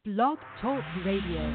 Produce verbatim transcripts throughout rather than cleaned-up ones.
Blog Talk Radio.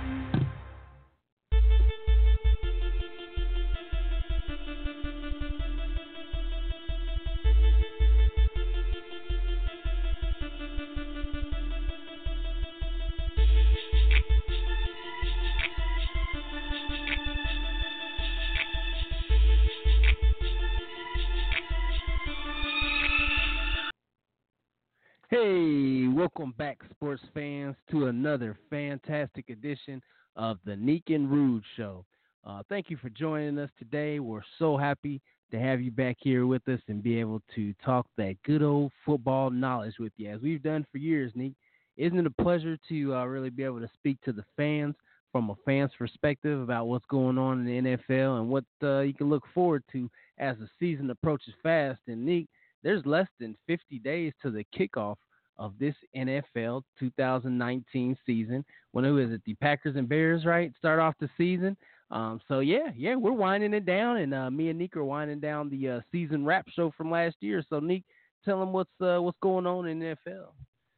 Hey, welcome back, sports fans, to another fantastic edition of the Neek and Rude Show. Uh, thank you for joining us today. We're so happy to have you back here with us and be able to talk that good old football knowledge with you, as we've done for years, Neek. Isn't it a pleasure to uh, really be able to speak to the fans from a fan's perspective about what's going on in the N F L and what uh, you can look forward to as the season approaches fast? And, Neek, there's less than fifty days to the kickoff of this N F L two thousand nineteen season. When who is it? The Packers and Bears, right? Start off the season. Um, so yeah, yeah, we're winding it down, and uh, me and Neek are winding down the uh, season wrap show from last year. So Neek, tell them what's uh, what's going on in the N F L.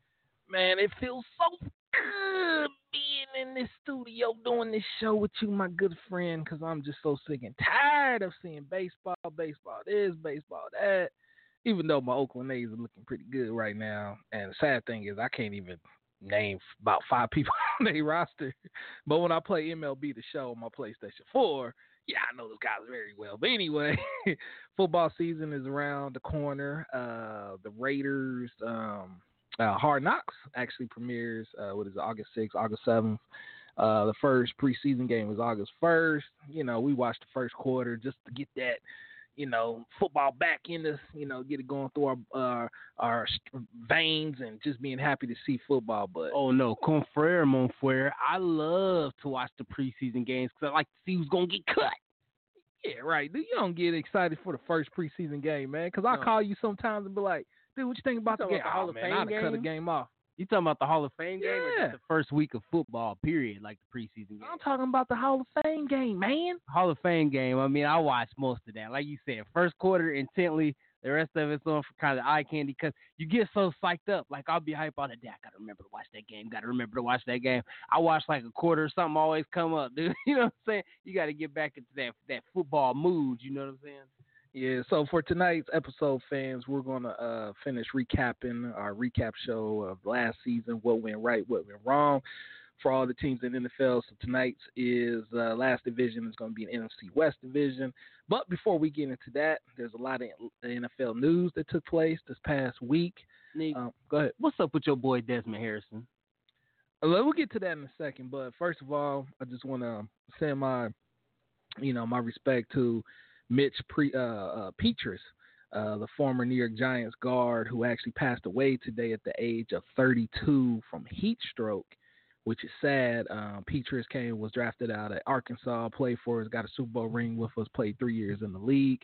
Man, it feels so good being in this studio doing this show with you, my good friend, because I'm just so sick and tired of seeing baseball, baseball this, baseball that. Even though my Oakland A's are looking pretty good right now. And the sad thing is I can't even name about five people on their roster. But when I play M L B The Show on my PlayStation four, yeah, I know those guys very well. But anyway, football season is around the corner. Uh, the Raiders, um, uh, Hard Knocks actually premieres, uh, what is it, August sixth, August seventh. Uh, the first preseason game was August first. You know, we watched the first quarter just to get that, you know, football back in us, you know, get it going through our uh, our veins and just being happy to see football. But oh no, confrere, mon frere. I love to watch the preseason games because I like to see who's gonna get cut. Yeah, right. Dude, you don't get excited for the first preseason game, man, because I no. call you sometimes and be like, dude, what you think about you the game? About the Hall oh, of man, Fame I'd game? cut a game off. You talking about the Hall of Fame yeah. game or just the first week of football, period, like the preseason game? I'm talking about the Hall of Fame game, man. Hall of Fame game, I mean, I watched most of that. Like you said, first quarter intently, the rest of it's on for kind of eye candy because you get so psyched up. Like, I'll be hype on the day. I got to remember to watch that game. Got to remember to watch that game. I watch like a quarter or something always come up, dude. You know what I'm saying? You got to get back into that, that football mood, you know what I'm saying? Yeah, so for tonight's episode, fans, we're going to uh, finish recapping our recap show of last season, what went right, what went wrong for all the teams in the N F L. So tonight's is uh, last division is going to be an N F C West division. But before we get into that, there's a lot of N F L news that took place this past week. Nick, um, go ahead. What's up with your boy Desmond Harrison? Uh, we'll get to that in a second. But first of all, I just want to send my, you know, my respect to Mitch Pre, uh, uh, Petrus, uh, the former New York Giants guard who actually passed away today at the age of thirty-two from heat stroke, which is sad. Um, Petrus came, was drafted out at Arkansas, played for us, got a Super Bowl ring with us, played three years in the league.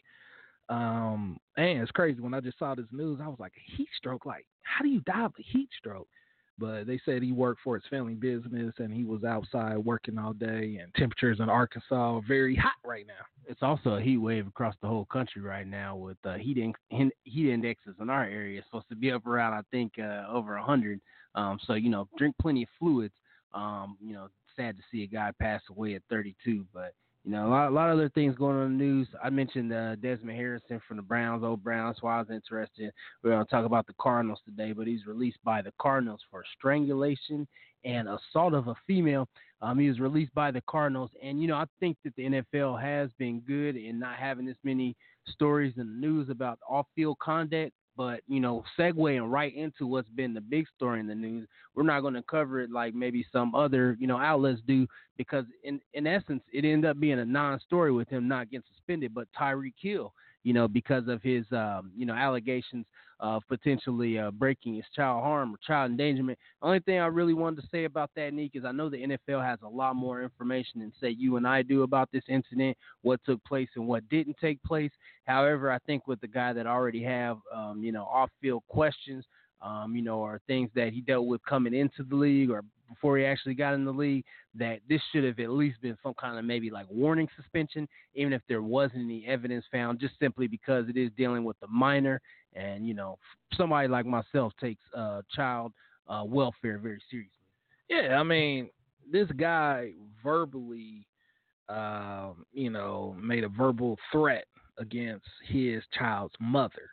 Um, and it's crazy. When I just saw this news, I was like, a heat stroke? Like, how do you die of a heat stroke? But they said he worked for his family business and he was outside working all day, and temperatures in Arkansas are very hot right now. It's also a heat wave across the whole country right now with uh, heat, in- heat indexes in our area. It's supposed to be up around, I think, uh, over one hundred. Um, so, you know, drink plenty of fluids. Um, you know, sad to see a guy pass away at thirty-two, but you know, a lot, a lot of other things going on in the news. I mentioned uh, Desmond Harrison from the Browns, old Browns, so I was interested. We're going to talk about the Cardinals today, but he's released by the Cardinals for strangulation and assault of a female. Um, he was released by the Cardinals, and, you know, I think that the N F L has been good in not having this many stories in the news about off-field conduct. But, you know, segueing right into what's been the big story in the news, we're not going to cover it like maybe some other, you know, outlets do, because in, in essence, it ended up being a non-story with him not getting suspended. But Tyreek Hill, you know, because of his, um, you know, allegations of potentially uh, breaking his child harm or child endangerment. The only thing I really wanted to say about that, Neek, is I know the N F L has a lot more information than, say, you and I do about this incident, what took place and what didn't take place. However, I think with the guy that already have, um, you know, off-field questions, um, you know, or things that he dealt with coming into the league or before he actually got in the league, that this should have at least been some kind of maybe like warning suspension, even if there wasn't any evidence found, just simply because it is dealing with the minor. And, you know, somebody like myself takes uh, child uh, welfare very seriously. Yeah, I mean, this guy verbally, um, you know, made a verbal threat against his child's mother.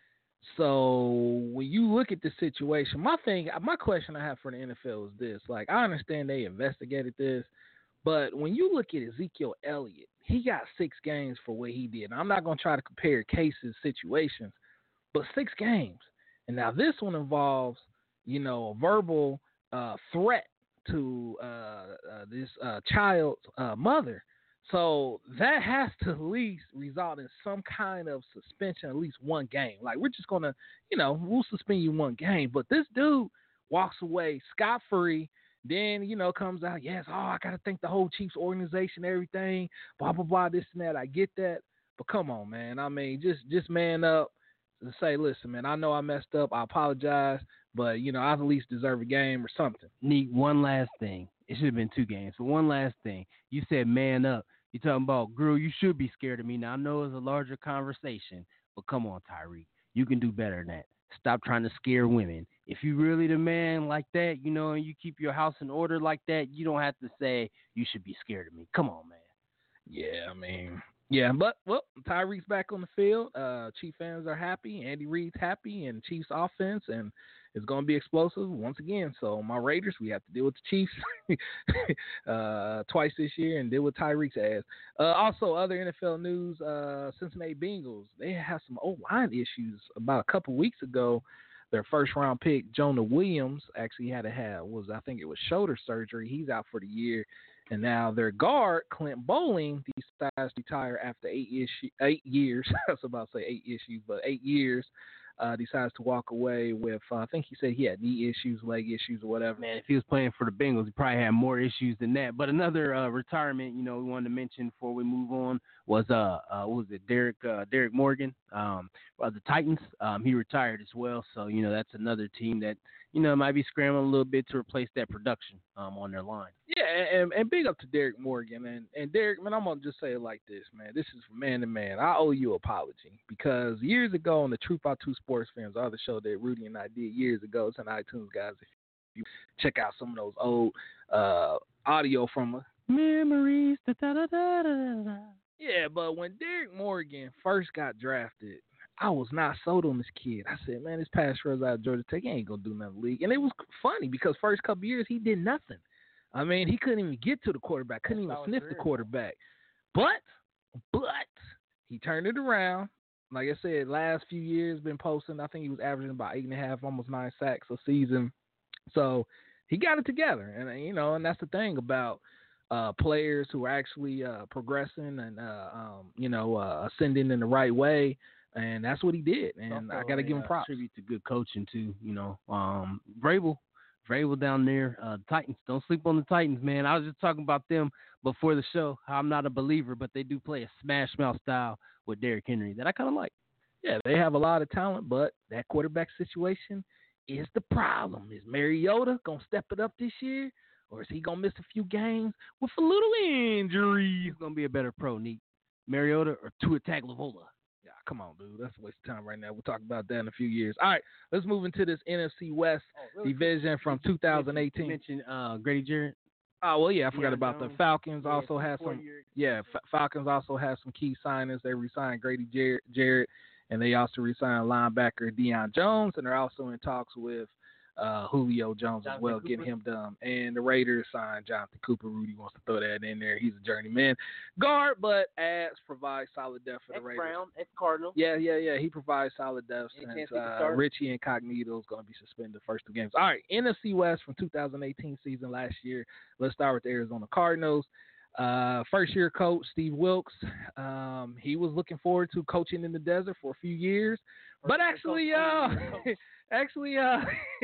So when you look at the situation, my thing, my question I have for the N F L is this: like, I understand they investigated this, but when you look at Ezekiel Elliott, he got six games for what he did. Now, I'm not going to try to compare cases, situations, but six games. And now this one involves, you know, a verbal uh, threat to uh, uh, this uh, child's uh, mother. So that has to at least result in some kind of suspension, at least one game. Like, we're just going to, you know, we'll suspend you one game. But this dude walks away scot-free. Then, you know, comes out, yes, oh, I got to thank the whole Chiefs organization, everything, blah, blah, blah, this and that. I get that. But come on, man. I mean, just just man up and say, listen, man, I know I messed up. I apologize. But, you know, I at least deserve a game or something. Need one last thing. It should have been two games. But one last thing. You said man up. You talking about, Gru, you should be scared of me. Now, I know it's a larger conversation, but come on, Tyreek. You can do better than that. Stop trying to scare women. If you really the man like that, you know, and you keep your house in order like that, you don't have to say you should be scared of me. Come on, man. Yeah, I mean, yeah, but, well, Tyreek's back on the field. Uh, Chief fans are happy. Andy Reid's happy, and Chiefs offense, and it's going to be explosive once again. So my Raiders, we have to deal with the Chiefs uh, twice this year and deal with Tyreek's ass. Uh, also, other N F L news, uh, Cincinnati Bengals, they have some O-line issues. About a couple weeks ago, their first-round pick, Jonah Williams, actually had to have, was I think it was shoulder surgery. He's out for the year. And now their guard, Clint Bowling, decides to retire after eight, issue, eight years. I was about to say eight issues, but eight years. Uh, decides to walk away with, uh, I think he said he had knee issues, leg issues, or whatever. Man, if he was playing for the Bengals, he probably had more issues than that. But another uh, retirement, you know, we wanted to mention before we move on was, uh, uh what was it, Derek uh, Derek Morgan, um, uh, the Titans. Um, he retired as well. So, you know, that's another team that, you know, might be scrambling a little bit to replace that production um, on their line. Yeah, and, and big up to Derek Morgan. And, and Derek, man, I'm going to just say it like this, man. This is from man to man. I owe you an apology because years ago on the Truth Out Two Sports Fans, other show that Rudy and I did years ago, it's on iTunes, guys. If you check out some of those old uh, audio from Memories. Da, da, da, da, da, da. Yeah, but when Derek Morgan first got drafted, I was not sold on this kid. I said, man, this pass rush out of Georgia Tech, he ain't going to do nothing in the league. And it was funny because first couple years, he did nothing. I mean, he couldn't even get to the quarterback, couldn't even sniff the quarterback. But, but, he turned it around. Like I said, last few years been posting. I think he was averaging about eight and a half, almost nine sacks a season. So, he got it together. And, you know, and that's the thing about uh, players who are actually uh, progressing and, uh, um, you know, uh, ascending in the right way. And that's what he did. And also, I got to give him props. Tribute to good coaching, too. You know, um, Vrabel. Vrabel down there, uh, Titans. Don't sleep on the Titans, man. I was just talking about them before the show. I'm not a believer, but they do play a smash mouth style with Derrick Henry that I kind of like. Yeah, they have a lot of talent, but that quarterback situation is the problem. Is Mariota going to step it up this year, or is he going to miss a few games with a little injury? He's going to be a better pro, Neat. Mariota or Tua Tagovailoa. Yeah, come on, dude. That's a waste of time right now. We'll talk about that in a few years. All right, let's move into this N F C West oh, really? division from two thousand eighteen. You mentioned uh, Grady Jarrett. Oh, well, yeah, I forgot yeah, about the Falcons. Yeah, also has some. Yeah, F- Falcons also has some key signings. They re-signed Grady Jarrett, Jarrett, and they also re-signed linebacker Deion Jones, and they're also in talks with uh, Julio Jones Jonathan as well, Cooper. Getting him done. And the Raiders signed Jonathan Cooper. Rudy wants to throw that in there. He's a journeyman guard, but adds provides solid depth for the Raiders. Brown, ex-Cardinal. Yeah, yeah, yeah. He provides solid depth since uh, Richie Incognito is going to be suspended the first two games. All right, N F C West from two thousand eighteen season last year. Let's start with the Arizona Cardinals. Uh, first year coach Steve Wilks. Um, he was looking forward to coaching in the desert for a few years, but actually, uh, actually, uh,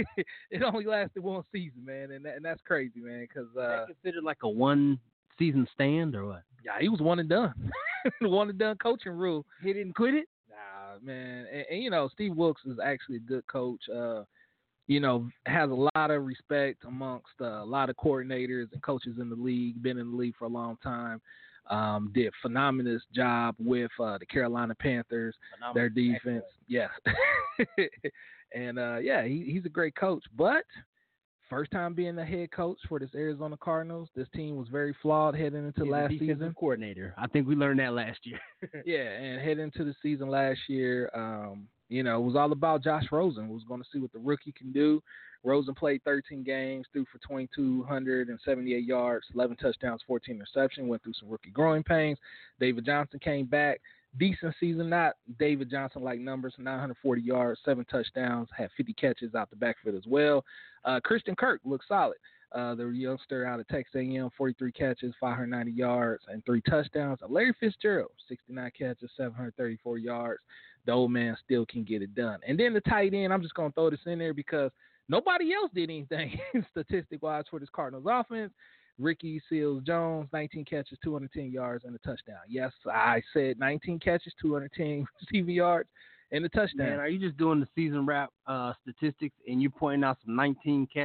it only lasted one season, man, and that, and that's crazy, man. Because uh, considered like a one season stand or what? Yeah, he was one and done. One and done coaching rule. He didn't quit it. Nah, man, and, and you know Steve Wilks is actually a good coach. Uh, you know, has a lot of respect amongst uh, a lot of coordinators and coaches in the league, been in the league for a long time. Um, did a phenomenal job with uh, the Carolina Panthers, phenomenal. Their defense. Yes. and, uh, yeah, he, he's a great coach. But first time being the head coach for this Arizona Cardinals. This team was very flawed heading into He's last the defensive season. coordinator. I think we learned that last year. Yeah, and heading into the season last year, um, you know, it was all about Josh Rosen. We was going to see what the rookie can do. Rosen played thirteen games, threw for two thousand two hundred seventy-eight yards, eleven touchdowns, fourteen interceptions, went through some rookie growing pains. David Johnson came back. Decent season, not David Johnson-like numbers, nine hundred forty yards, seven touchdowns, had fifty catches out the backfield as well. Uh, Christian Kirk looked solid. Uh, the youngster out of Texas A and M, forty-three catches, five hundred ninety yards, and three touchdowns. Uh, Larry Fitzgerald, sixty-nine catches, seven hundred thirty-four yards. The old man still can get it done. And then the tight end, I'm just going to throw this in there because nobody else did anything statistic-wise for this Cardinals offense. Ricky Seals-Jones, nineteen catches, two hundred ten yards, and a touchdown. Yes, I said nineteen catches, two hundred ten receiving yards, and a touchdown. Man, are you just doing the season wrap uh, statistics and you're pointing out some nineteen catch?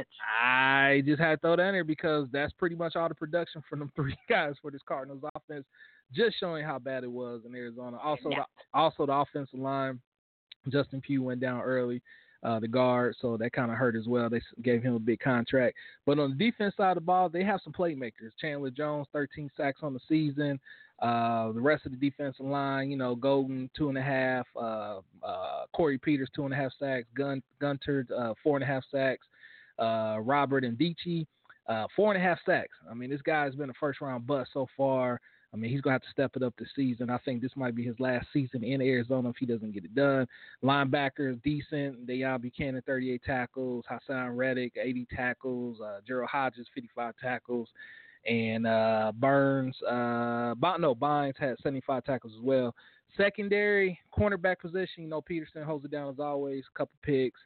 I just had to throw that in there because that's pretty much all the production from them three guys for this Cardinals offense, just showing how bad it was in Arizona. Also, the, also the offensive line, Justin Pugh went down early. Uh, the guard, so that kind of hurt as well. They gave him a big contract. But on the defense side of the ball, they have some playmakers. Chandler Jones, thirteen sacks on the season. Uh, the rest of the defensive line, you know, Golden, two and a half. Uh, uh, Corey Peters, two and a half sacks. Gun Gunter, uh, four and a half sacks. Uh, Robert Ndici, uh, four and a half sacks. I mean, this guy's been a first-round bust so far. I mean, he's going to have to step it up this season. I think this might be his last season in Arizona if he doesn't get it done. Linebackers, decent. Deion Buchanan, thirty-eight tackles. Hassan Reddick, eighty tackles. Uh, Gerald Hodges, fifty-five tackles. And uh, Burns, uh, no, Bynes had seventy-five tackles as well. Secondary, cornerback position, you know, Peterson holds it down as always. A couple picks.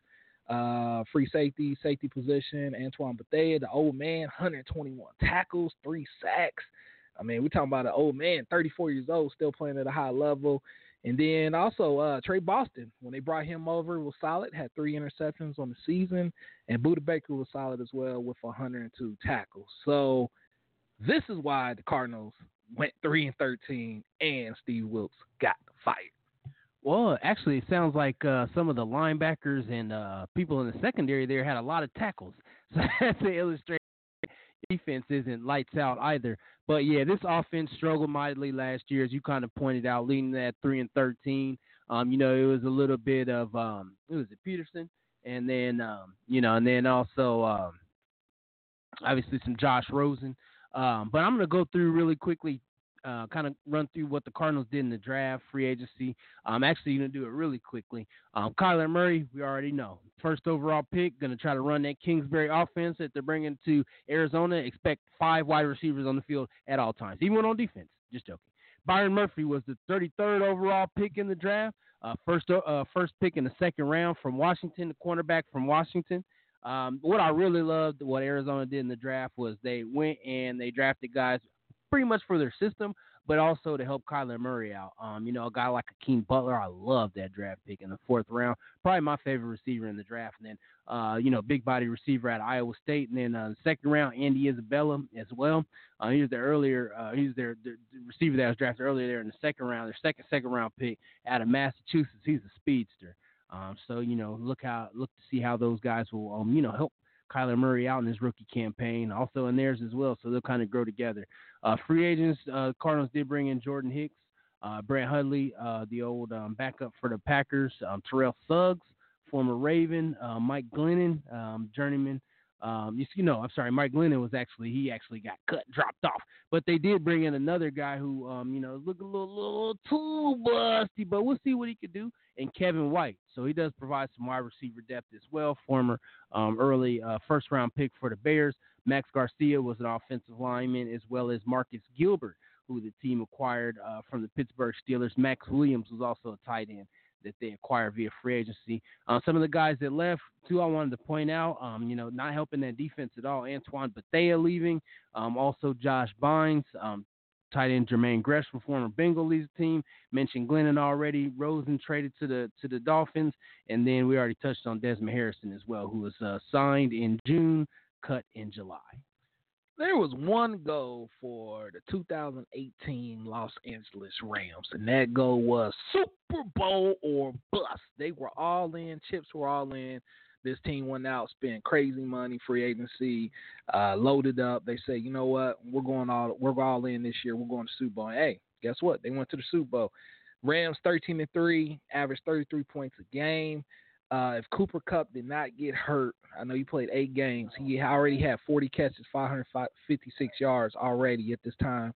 Uh, free safety, safety position, Antoine Bethea, the old man, one hundred twenty-one tackles, three sacks. I mean, we're talking about an old man, thirty-four years old, still playing at a high level. And then also uh, Trey Boston, when they brought him over, was solid, had three interceptions on the season. And Budda Baker was solid as well with one hundred two tackles. So this is why the Cardinals went three and thirteen and Steve Wilks got fired. Well, actually, it sounds like uh, some of the linebackers and uh, people in the secondary there had a lot of tackles. So that's to illustrate defense isn't lights out either. But, yeah, this offense struggled mightily last year, as you kind of pointed out, leading that three and thirteen. Um, you know, it was a little bit of, um, who was it, Peterson? And then, um, you know, and then also um, obviously some Josh Rosen. Um, but I'm going to go through really quickly, uh, kind of run through what the Cardinals did in the draft, free agency. I'm actually going to do it really quickly. Um, Kyler Murray, we already know. First overall pick, going to try to run that Kingsbury offense that they're bringing to Arizona. Expect five wide receivers on the field at all times, even on defense. Just joking. Byron Murphy was the thirty-third overall pick in the draft. Uh, first, uh, first pick in the second round from Washington, the cornerback from Washington. Um, what I really loved, what Arizona did in the draft, was they went and they drafted guys pretty much for their system, but also to help Kyler Murray out. Um, you know, a guy like Akeem Butler, I love that draft pick in the fourth round. Probably my favorite receiver in the draft. And then, uh, you know, big body receiver at Iowa State. And then uh, the second round, Andy Isabella as well. Uh, he was the earlier, uh, he was their, their receiver that was drafted earlier there in the second round, their second second round pick out of Massachusetts. He's a speedster. Um, so, you know, look how look to see how those guys will, um, you know, help Kyler Murray out in his rookie campaign, also in theirs as well. So they'll kind of grow together. Uh, free agents, uh, Cardinals did bring in Jordan Hicks, uh, Brett Hundley, uh, the old um, backup for the Packers, um, Terrell Suggs, former Raven, uh, Mike Glennon, um, journeyman. Um, you, you know, I'm sorry, Mike Glennon was actually, he actually got cut, dropped off. But they did bring in another guy who, um, you know, look a little, little too busty, but we'll see what he could do. And Kevin White. So he does provide some wide receiver depth as well. Former um, early uh, first-round pick for the Bears. Max Garcia was an offensive lineman, as well as Marcus Gilbert, who the team acquired uh, from the Pittsburgh Steelers. Max Williams was also a tight end that they acquired via free agency. Uh, some of the guys that left, too, I wanted to point out, um, you know, not helping that defense at all. Antoine Bethea leaving. Um, also Josh Bynes, um, tight end Jermaine Gresham, former Bengal leads the team. Mentioned Glennon already. Rosen traded to the to the Dolphins. And then we already touched on Desmond Harrison as well, who was uh, signed in June, cut in July. There was one goal for the two thousand eighteen Los Angeles Rams, and that goal was Super Bowl or bust. They were all in. Chips were all in. This team went out, spent crazy money, free agency, uh, loaded up. They say, you know what, we're going all we're all in this year. We're going to Super Bowl. And hey, guess what? They went to the Super Bowl. Rams thirteen and three, averaged thirty-three points a game. Uh, if Cooper Kupp did not get hurt, I know he played eight games. He already had forty catches, five hundred fifty-six yards already at this time.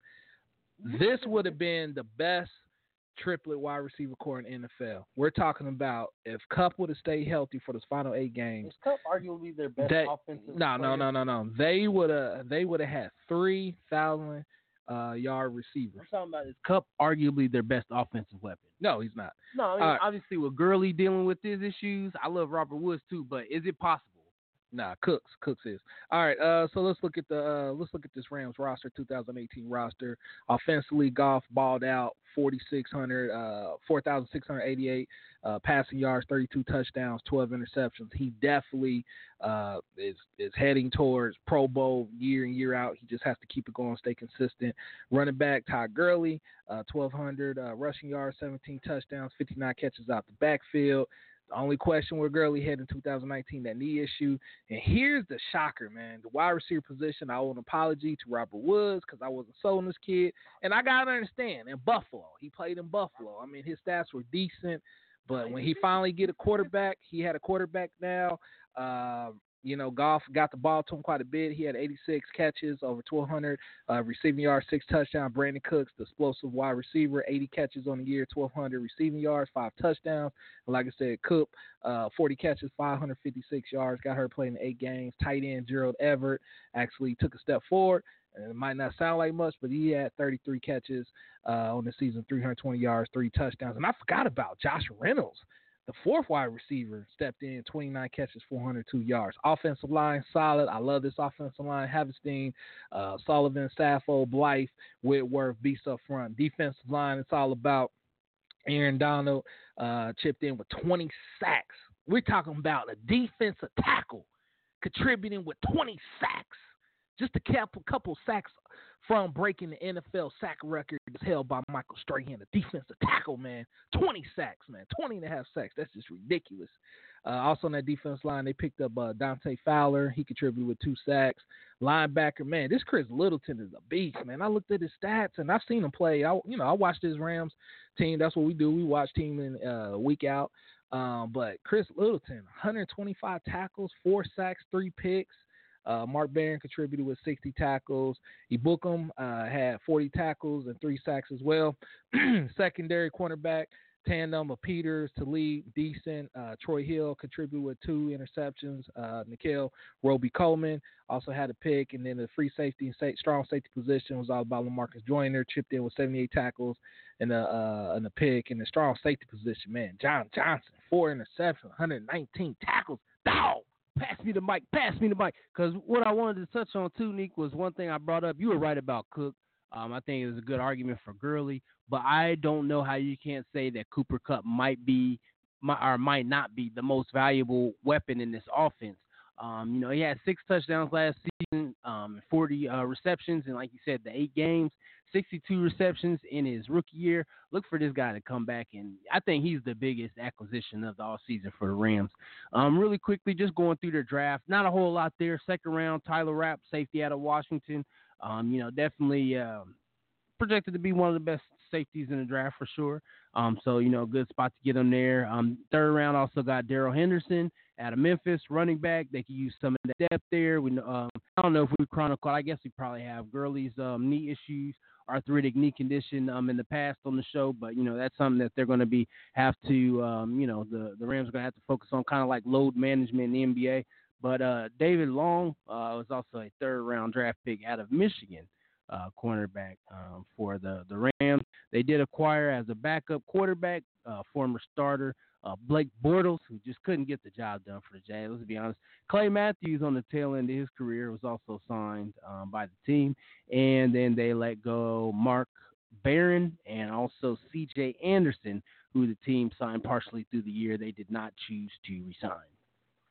This would have been the best triplet wide receiver core in the N F L. We're talking about if Kupp would have stayed healthy for those final eight games. Is Kupp arguably their best they, offensive No, player? no, no, no, no. They would have they would have had three thousand uh, yard receivers. I'm talking about is Kupp arguably their best offensive weapon? No, he's not. No, I mean, uh, obviously with Gurley dealing with his issues, I love Robert Woods too, but is it possible? Nah, Cooks. Cooks is. All right, uh, so let's look at the uh, let's look at this Rams roster, two thousand eighteen roster. Offensively, Goff balled out forty-six hundred, uh, four thousand six hundred eighty-eight uh, passing yards, thirty-two touchdowns, twelve interceptions. He definitely uh, is is heading towards Pro Bowl year in, year out. He just has to keep it going, stay consistent. Running back, Todd Gurley, uh, twelve hundred uh, rushing yards, seventeen touchdowns, fifty-nine catches out the backfield. The only question with Gurley head in two thousand nineteen, that knee issue. And here's the shocker, man. The wide receiver position, I owe an apology to Robert Woods because I wasn't sold on this kid. And I got to understand, in Buffalo, he played in Buffalo. I mean, his stats were decent. But when he finally get a quarterback, he had a quarterback now. Uh, you know, Goff got the ball to him quite a bit. He had eighty-six catches, over twelve hundred uh, receiving yards, six touchdowns. Brandon Cooks, the explosive wide receiver, eighty catches on the year, twelve hundred receiving yards, five touchdowns. And like I said, Cook, uh, forty catches, five hundred fifty-six yards, got her playing eight games. Tight end Gerald Everett actually took a step forward. And it might not sound like much, but he had thirty-three catches uh, on the season, three hundred twenty yards, three touchdowns. And I forgot about Josh Reynolds. The fourth wide receiver stepped in, twenty-nine catches, four hundred two yards. Offensive line, solid. I love this offensive line. Havenstein, uh, Sullivan, Saffo, Blythe, Whitworth, beast up front. Defensive line, it's all about Aaron Donald, uh, chipped in with twenty sacks. We're talking about a defensive tackle contributing with twenty sacks. Just a couple, couple sacks from breaking the N F L sack record held by Michael Strahan, the defensive tackle, man. twenty sacks, man. twenty and a half sacks. That's just ridiculous. Uh, also on that defense line, they picked up uh, Dante Fowler. He contributed with two sacks. Linebacker, man, this Chris Littleton is a beast, man. I looked at his stats, and I've seen him play. I, you know, I watched this Rams team. That's what we do. We watch team in uh, week out. Um, but Chris Littleton, one hundred twenty-five tackles, four sacks, three picks. Uh, Mark Barron contributed with sixty tackles. Ibukum uh, had forty tackles and three sacks as well. Secondary cornerback tandem of Peters, Talib, decent. Uh, Troy Hill contributed with two interceptions. Uh, Nikhil Roby-Coleman also had a pick. And then the free safety and sa- strong safety position was all about LaMarcus Joyner, chipped in with seventy-eight tackles and a, uh, and a pick. And the strong safety position, man, John Johnson, four interceptions, one hundred nineteen tackles. Dog! Pass me the mic. Pass me the mic. Because what I wanted to touch on, too, Nick, was one thing I brought up. You were right about Cook. Um, I think it was a good argument for Gurley. But I don't know how you can't say that Cooper Kupp might be or might not be the most valuable weapon in this offense. Um, you know, he had six touchdowns last season, um, forty uh, receptions, and like you said, the eight games, sixty-two receptions in his rookie year. Look for this guy to come back, and I think he's the biggest acquisition of the offseason for the Rams. Um, really quickly, just going through their draft, not a whole lot there. Second round, Tyler Rapp, safety out of Washington. Um, you know, definitely um, projected to be one of the best safeties in the draft for sure. Um, so, you know, good spot to get him there. Um, third round also got Darrell Henderson out of Memphis, running back. They could use some of the depth there. We, um, I don't know if we chronicled. I guess we probably have Gurley's um, knee issues, arthritic knee condition um, in the past on the show. But, you know, that's something that they're going to be have to, um, you know, the, the Rams are going to have to focus on, kind of like load management in the N B A. But uh, David Long uh, was also a third-round draft pick out of Michigan. Uh, cornerback um, for the, the Rams. They did acquire as a backup quarterback, uh, former starter uh, Blake Bortles, who just couldn't get the job done for the Jags. Let's be honest. Clay Matthews on the tail end of his career was also signed um, by the team, and then they let go Mark Barron and also C J Anderson, who the team signed partially through the year. They did not choose to resign.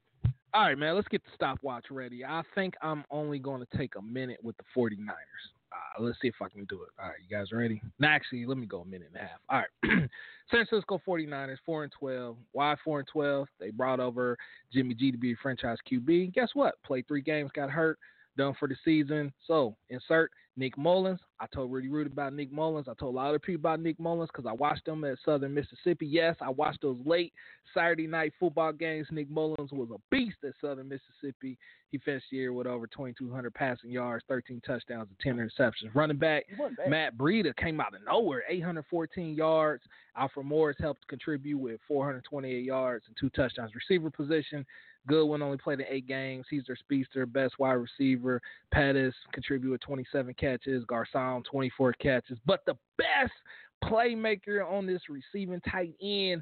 All right, man, let's get the stopwatch ready. I think I'm only going to take a minute with the 49ers. Uh, let's see if I can do it. All right, you guys ready? No, actually, let me go a minute and a half. All right. San Francisco forty-niners, four and twelve. Why four and twelve? They brought over Jimmy G to be franchise Q B. Guess what? Played three games, got hurt, done for the season. So insert Nick Mullins. I told Rudy Rude about Nick Mullins. I told a lot of people about Nick Mullins because I watched them at Southern Mississippi. Yes, I watched those late Saturday night football games. Nick Mullins was a beast at Southern Mississippi. He finished the year with over twenty-two hundred passing yards, thirteen touchdowns, and ten interceptions. Running back, Matt Breida came out of nowhere, eight hundred fourteen yards. Alfred Morris helped contribute with four hundred twenty-eight yards and two touchdowns. Receiver position, Goodwin only played in eight games. He's their speedster, best wide receiver. Pettis contributed with twenty-seven catches. Garcon, twenty-four catches. But the best playmaker on this receiving tight end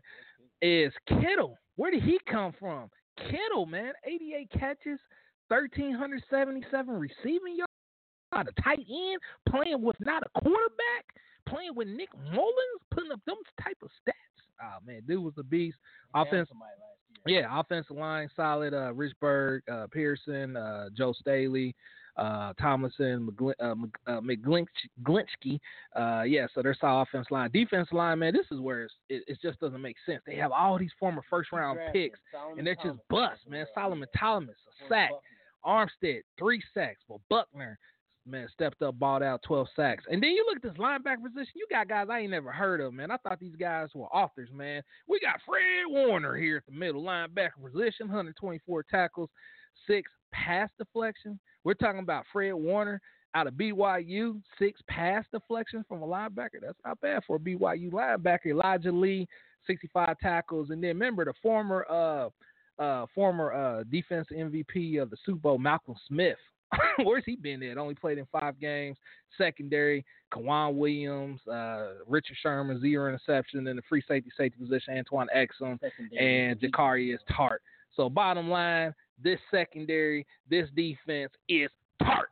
is Kittle. Where did he come from? Kittle, man, eighty-eight catches, one thousand three hundred seventy-seven receiving yards. Not a tight end, playing with not a quarterback, playing with Nick Mullins, putting up them type of stats. Oh, man, dude was a beast. Offense, yeah, offensive line, solid. Uh, Richburg, uh, Pearson, uh, Joe Staley, uh, Tomlinson, McGlin- uh, Mc- uh, McGlinchky. Uh, yeah, so their solid offensive line. Defensive line, man, this is where it's, it, it just doesn't make sense. They have all these former first-round picks, and they're just bust, man. Solomon Thomas, a sack. Armstead, three sacks. Well, Buckner, man, stepped up, balled out, twelve sacks. And then you look at this linebacker position, you got guys I ain't never heard of, man. I thought these guys were authors, man. We got Fred Warner here at the middle linebacker position, one hundred twenty-four tackles, six pass deflections. We're talking about Fred Warner out of B Y U, six pass deflections from a linebacker. That's not bad for a B Y U linebacker. Elijah Lee, sixty-five tackles. And then remember the former uh, uh, former uh, defense M V P of the Super Bowl, Malcolm Smith. Where's he been at? Only played in five games. Secondary, Kawan Williams, uh, Richard Sherman, zero interception. In the free safety safety position, Antoine Exum and Jakarius Tart. So bottom line, this secondary, this defense is tart.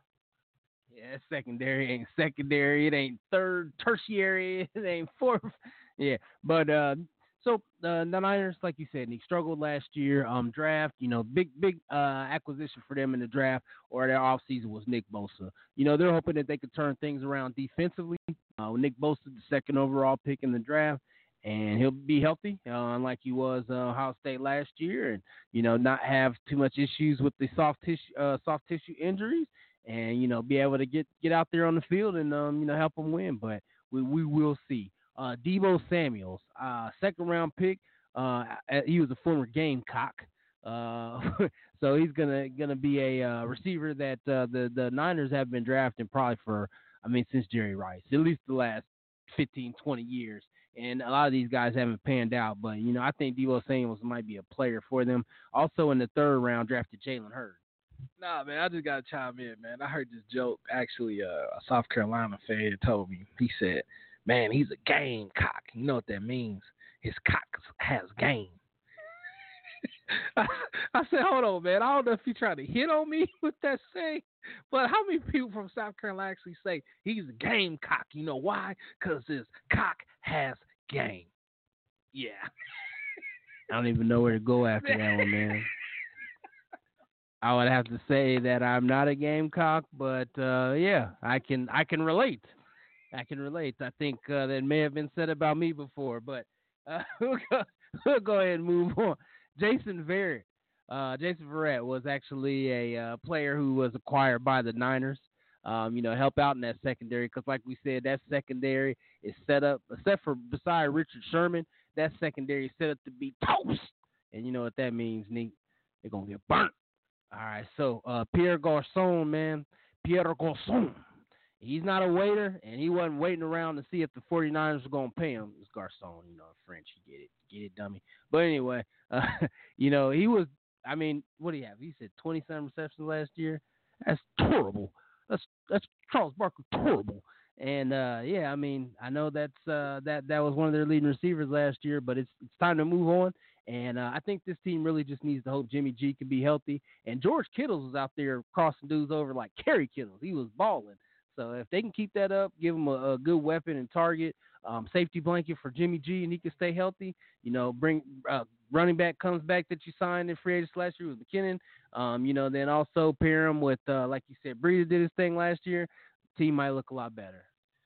Yeah, secondary ain't secondary. It ain't third, tertiary. It ain't fourth. Yeah, but uh, so uh, the Niners, like you said, they struggled last year. Um, draft, you know, big big uh, acquisition for them in the draft or their offseason was Nick Bosa. You know, they're hoping that they could turn things around defensively. Uh, Nick Bosa, the second overall pick in the draft, and he'll be healthy, uh, unlike he was uh, Ohio State last year, and you know, not have too much issues with the soft tissue uh, soft tissue injuries, and you know, be able to get get out there on the field and um, you know, help them win. But we we will see. Uh, Deebo Samuels, uh, second round pick. Uh, he was a former Gamecock, uh, so he's gonna gonna be a uh, receiver that uh, the the Niners have been drafting probably for, I mean, since Jerry Rice, at least the last fifteen, twenty years. And a lot of these guys haven't panned out, but you know, I think Deebo Samuels might be a player for them. Also in the third round, drafted Jalen Hurd. Nah, man, I just gotta chime in, man. I heard this joke. Actually, uh, a South Carolina fan told me. He said, man, he's a gamecock. You know what that means? His cock has game. I, I said, hold on, man. I don't know if you're trying to hit on me with that saying, but how many people from South Carolina actually say he's a gamecock? You know why? Because his cock has game. Yeah. I don't even know where to go after that one, man. I would have to say that I'm not a gamecock, but uh, yeah, I can I can relate. I can relate. I think uh, that may have been said about me before, but uh, we'll, go, we'll go ahead and move on. Jason Verrett. Uh, Jason Verrett was actually a uh, player who was acquired by the Niners, um, you know, help out in that secondary because, like we said, that secondary is set up, except for beside Richard Sherman, that secondary is set up to be toast. And you know what that means, Nick? They're going to get burnt. All right, so uh, Pierre Garçon, man, Pierre Garçon. He's not a waiter, and he wasn't waiting around to see if the 49ers were going to pay him. It's Garçon, you know, French. You get it. Get it, dummy. But anyway, uh, you know, he was, I mean, what do you have? He said twenty-seven receptions last year. That's terrible. That's that's Charles Barkley, terrible. And, uh, yeah, I mean, I know that's uh, that, that was one of their leading receivers last year, but it's it's time to move on. And uh, I think this team really just needs to hope Jimmy G can be healthy. And George Kittles was out there crossing dudes over like Kerry Kittles. He was balling. So if they can keep that up, give him a, a good weapon and target, um, safety blanket for Jimmy G, and he can stay healthy. You know, bring uh, running back comes back that you signed in free agency last year with McKinnon. Um, you know, then also pair him with, uh, like you said, Breida did his thing last year. team might look a lot better.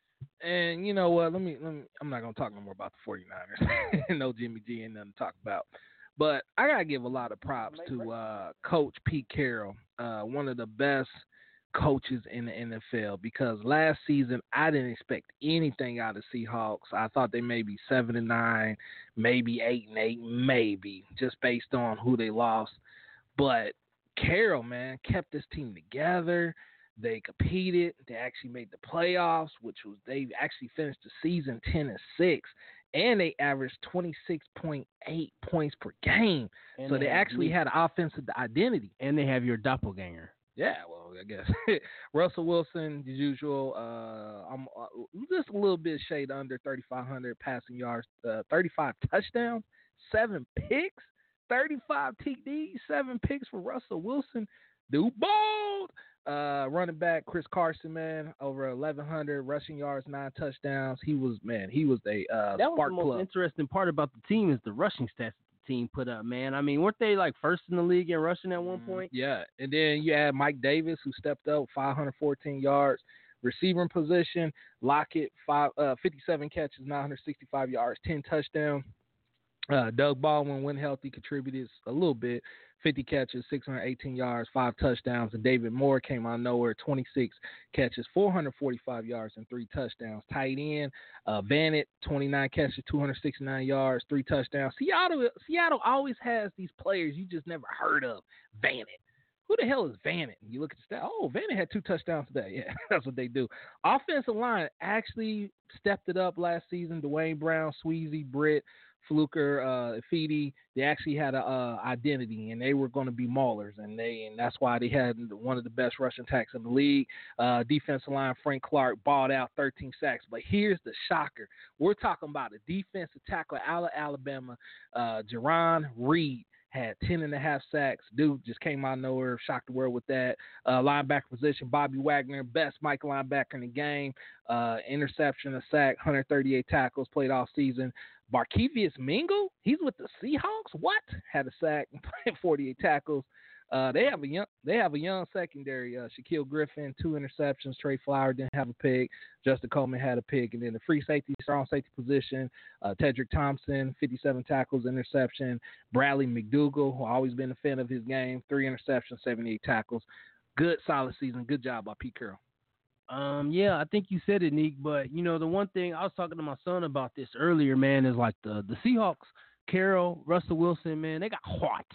And you know what? Let me, let me I'm not going to talk no more about the 49ers. No Jimmy G ain't nothing to talk about. But I got to give a lot of props to uh, Coach Pete Carroll, uh, one of the best coaches in the N F L, because last season I didn't expect anything out of Seahawks. I thought they may be seven and nine, maybe eight and eight, maybe, just based on who they lost. But Carroll, man, kept this team together. They competed. They actually made the playoffs, which was they actually finished the season ten and six, and they averaged twenty-six point eight points per game. And so they, they actually had an offensive identity. And they have your doppelganger. Yeah, well, I guess Russell Wilson, as usual. Uh, I'm uh, just a little bit shade under thirty-five hundred passing yards, uh, thirty-five touchdowns, seven picks, thirty-five T Ds, seven picks for Russell Wilson. Dude, bold. Uh, running back Chris Carson, man, over eleven hundred rushing yards, nine touchdowns. He was, man, he was a uh, that spark was the most plug. Interesting part about the team is the rushing stats the team put up, man. I mean, weren't they like first in the league in rushing at one point? Yeah, and then you add Mike Davis, who stepped up, five hundred fourteen yards. Receiving position, Lockett, five, uh, fifty-seven catches, nine hundred sixty-five yards, ten touchdowns. Uh, Doug Baldwin, when healthy, contributed a little bit, fifty catches, six hundred eighteen yards, five touchdowns. And David Moore came out of nowhere, twenty-six catches, four hundred forty-five yards, and three touchdowns. Tight end, uh, Vanett, twenty-nine catches, two hundred sixty-nine yards, three touchdowns. Seattle, Seattle always has these players you just never heard of. Vanett. Who the hell is Vanett? You look at the stat. Oh, Vanett had two touchdowns today. Yeah, that's what they do. Offensive line actually stepped it up last season. Dwayne Brown, Sweezy, Britt, Fluker, uh, Feedy, they actually had a uh, identity, and they were going to be maulers, and they and that's why they had one of the best rushing attacks in the league. Uh, defensive line, Frank Clark, balled out, thirteen sacks. But here's the shocker: we're talking about a defensive tackle out of Alabama, uh, Jerron Reed. Had ten and a half sacks. Dude just came out of nowhere, shocked the world with that. Uh, linebacker position, Bobby Wagner, best Mike linebacker in the game. Uh, interception, a sack, one hundred thirty-eight tackles, played all season. Barkevius Mingo, he's with the Seahawks. What? Had a sack, forty-eight tackles. Uh, they have a young, they have a young secondary. Uh, Shaquille Griffin, two interceptions. Trey Flower didn't have a pick. Justin Coleman had a pick, and then the free safety, strong safety position. Uh, Tedrick Thompson, fifty-seven tackles, interception. Bradley McDougall, who always been a fan of his game, three interceptions, seventy-eight tackles. Good, solid season. Good job by Pete Carroll. Um, yeah, I think you said it, Nick. But you know, the one thing I was talking to my son about this earlier, man, is like the the Seahawks, Carroll, Russell Wilson, man, they got hot.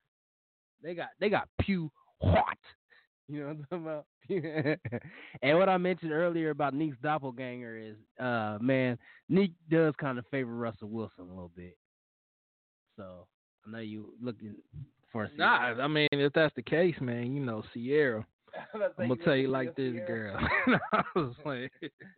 They got they got pew hot. You know what I'm talking about? And what I mentioned earlier about Nick's doppelganger is, uh, man, Nick does kind of favor Russell Wilson a little bit. So I know you looking for a Nah, I mean, if that's the case, man, you know, Sierra. I'm gonna tell you like this, girl. I was like,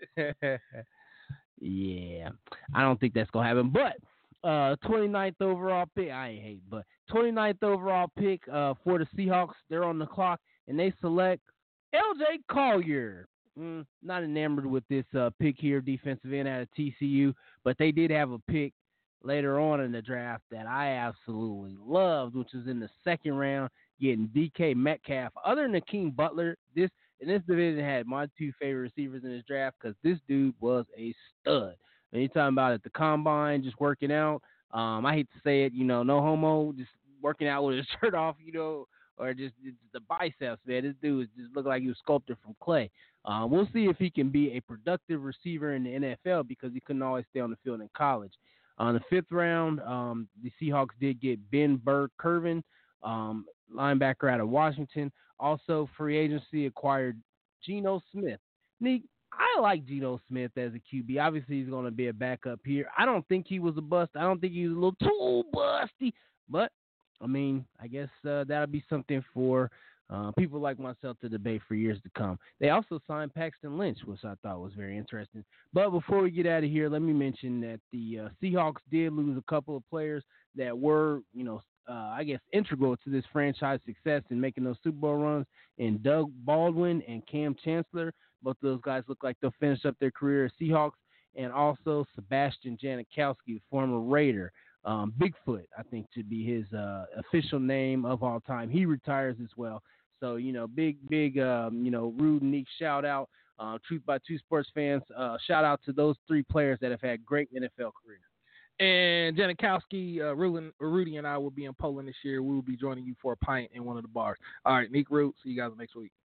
yeah, I don't think that's gonna happen. But uh, twenty-ninth overall pick, I ain't hate, but twenty-ninth overall pick uh, for the Seahawks. They're on the clock, and they select L J Collier. Mm, not enamored with this uh, pick here, defensive end out of T C U, but they did have a pick later on in the draft that I absolutely loved, which was in the second round, getting D K Metcalf. Other than Akeem Butler, this in this division had my two favorite receivers in this draft because this dude was a stud. When you're talking about at the combine, just working out, um, I hate to say it, you know, no homo, just working out with his shirt off, you know, or just, just the biceps, man. This dude just looked like he was sculpted from clay. Uh, we'll see if he can be a productive receiver in the N F L because he couldn't always stay on the field in college. On the fifth round, um, the Seahawks did get Ben Burr-Kirven, um, linebacker out of Washington. Also, free agency acquired Geno Smith. Nick, I like Geno Smith as a Q B. Obviously, he's going to be a backup here. I don't think he was a bust. I don't think he was a little too busty. But, I mean, I guess uh, that'll be something for uh, people like myself to debate for years to come. They also signed Paxton Lynch, which I thought was very interesting. But before we get out of here, let me mention that the uh, Seahawks did lose a couple of players that were, you know, Uh, I guess, integral to this franchise success in making those Super Bowl runs, in Doug Baldwin and Cam Chancellor. Both of those guys look like they'll finish up their career as Seahawks. And also Sebastian Janikowski, the former Raider. Um, Bigfoot, I think, should be his uh, official name of all time. He retires as well. So, you know, big, big, um, you know, rude, unique shout out Uh, Truth by Two Sports fans, uh, shout out to those three players that have had great N F L careers. And Janikowski, uh, Rudy, Rudy and I will be in Poland this year. We will be joining you for a pint in one of the bars. All right, Nick Root. See you guys next week.